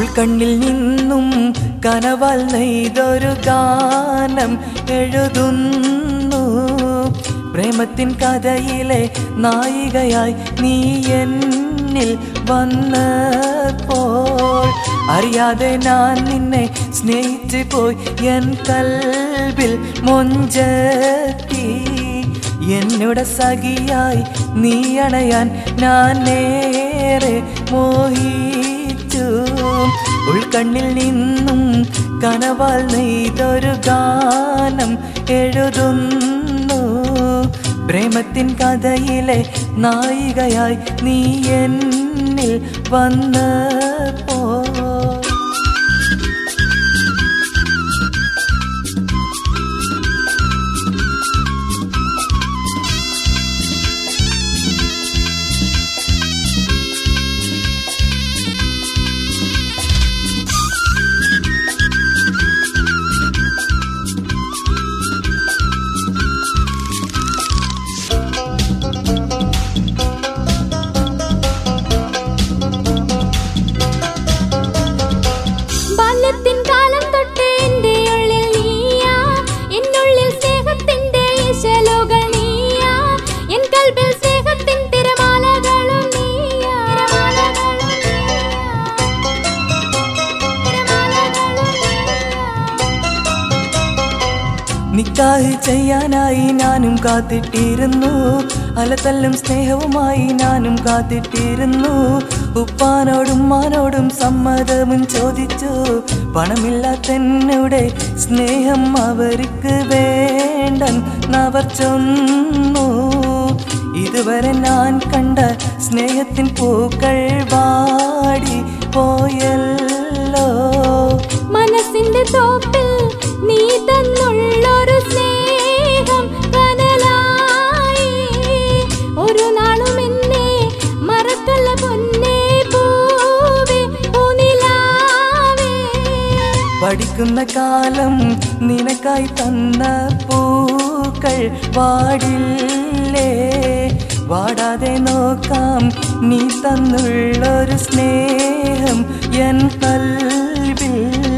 ഉൾക്കണ്ണിൽ നിന്നും കനവാൽ നെയ്തൊരു ഗാനം എഴുതുന്നു. പ്രേമത്തിൻ കഥയിലെ നായികയായി നീ എന്നിൽ വന്നപ്പോൾ അറിയാതെ ഞാൻ നിന്നെ സ്നേഹിച്ചു പോയി. എൻ കൽബിൽ മൊഞ്ചത്തി എന്നോട് സഖിയായി നീ അണയാൻ ഞാൻ നേരെ മോഹിച്ചു. ഉൾക്കണ്ണിൽ നിന്നും കനവാൽ നെയ്തൊരു ഗാനം എഴുതുന്നു. പ്രേമത്തിൻ കഥയിലെ നായികയായി നീ എന്നിൽ വന്നപ്പോൾ നിക്കാഹ് ചെയ്യാനായി ഞാനും കാത്തിട്ടിരുന്നു. അലതല്ലും സ്നേഹവുമായി ഞാനും കാത്തിട്ടിരുന്നു. ഉപ്പാനോടും ഉമ്മാനോടും സമ്മതവും ചോദിച്ചു. പണമില്ലാത്തന്നോടെ സ്നേഹം അവർക്ക് വേണ്ടെന്നവർ ചൊന്നു. ഇതുവരെ ഞാൻ കണ്ട സ്നേഹത്തിൻ പൂക്കൾ വാടി പോയല്ലോ. മനസ്സിന്റെ തോപ്പിൽ നീ തന്നുള്ളൊരു സ്നേഹം കനലായി. ഒരു നാളും എന്നെ മറക്കല്ല പൊന്നേ പൂവേ പൂനിലാവേ. പഠിക്കുന്ന കാലം നിനക്കായി തന്ന പൂക്കൾ വാടില്ലേ. വാടാതെ നോക്കാം നീ തന്നുള്ളൊരു സ്നേഹം എൻ കൽബിൽ.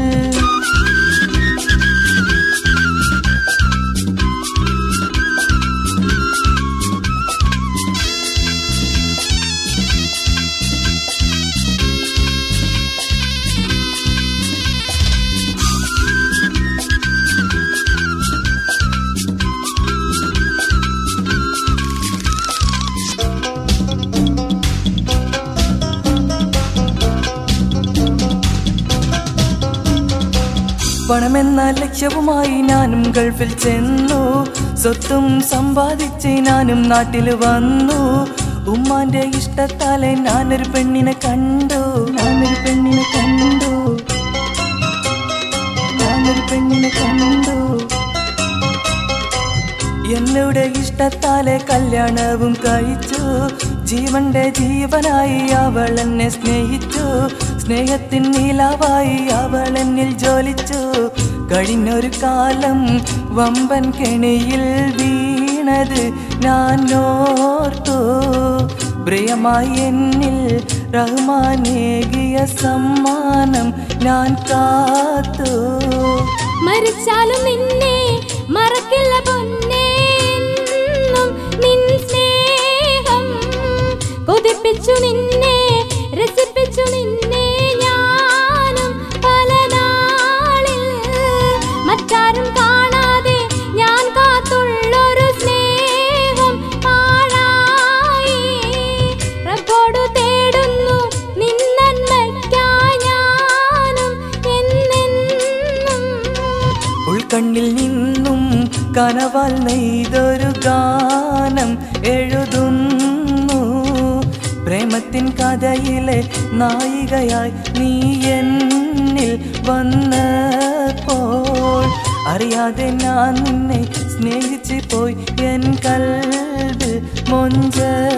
പണമെന്ന ലക്ഷ്യവുമായി ഞാനും ഗൾഫിൽ ചെന്നു. സ്വത്തും സമ്പാദിച്ച് ഞാനും നാട്ടിൽ വന്നു. ഉമ്മാന്റെ ഇഷ്ടത്താലെ ഞാനൊരു പെണ്ണിനെ കണ്ടു. എന്നോട് ഇഷ്ടത്താലെ കല്യാണവും കഴിച്ചു. ജീവന്റെ ജീവനായി അവൾ എന്നെ സ്നേഹിച്ചു. സ്നേഹത്തിൻ നീലാവായി അവൾ എന്നിൽ ജ്വലിച്ചു. കഴിഞ്ഞൊരു കാലം വമ്പൻ കെണിയിൽ വീണത് ഞാൻ ഓർത്തു. പ്രിയമായി എന്നിൽ റഹ്മാനേകിയ സമ്മാനം ഞാൻ കാത്തു. മരിച്ചാലും നിന്നെ മറക്കില്ല പൊന്നേ. നിൻ സ്നേഹം കൊതിപ്പിച്ചു നിന്നെ രസിപ്പിച്ചു നിന്നെ ഞാനും പല നാളിൽ. മറ്റാരും കാണാതെ ഞാൻ കാത്തുള്ളൊരു സ്നേഹം പാഴായി. റബ്ബോടു തേടുന്നു നിൻ നന്മയ്ക്കായി ഞാനും എന്നെന്നും. ഉൾക്കണ്ണിൽ നിന്നും കനവാൽ നെയ്തൊരു ഗാനം എഴുതുന്നു. പ്രേമത്തിൻ കഥയിലെ നായികയായി നീ എന്നിൽ വന്നപ്പോൾ അറിയാതെ ഞാൻ നിന്നെ സ്നേഹിച്ചു പോയി. എൻ കൽബിൽ മൊഞ്ച